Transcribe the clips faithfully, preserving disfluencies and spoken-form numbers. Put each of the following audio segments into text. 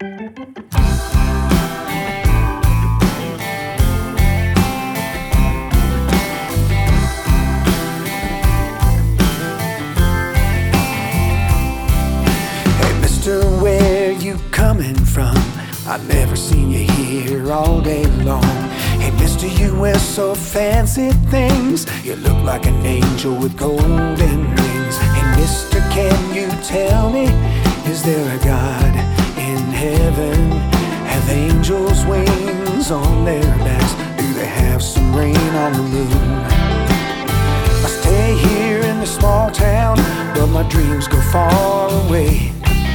Hey, mister, where you coming from? I've never seen you here all day long. Hey, mister, you wear so fancy things. You look like an angel with golden wings. Hey, mister, can you tell me, is there a God in heaven? Have angels wings on their backs? Do they have some rain on the moon? I stay here in this small town, but my dreams go far away.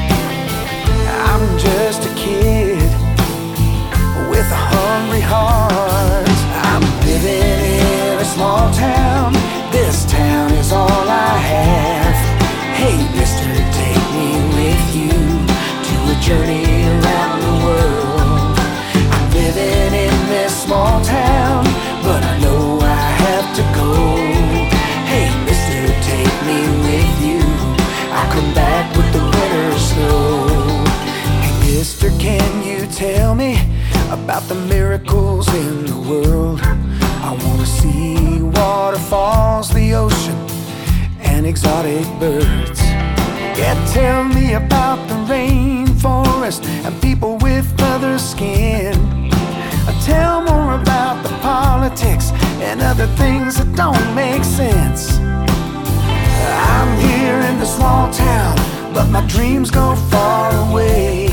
I'm just a kid with a hungry heart. I'm living in a small town. This town is all I have. Hey, mister, take me with you to a journey around the world. I'm living in this small town, but I know I have to go. Hey, mister, take me with you. I'll come back with the winter snow. Hey, mister, can you tell me about the miracles in the world? I wanna see waterfalls, the ocean, and exotic birds. Yeah, tell me about the rainforest and people with other skin. Tell more about the politics and other things that don't make sense. I'm here in the small town, but my dreams go far away.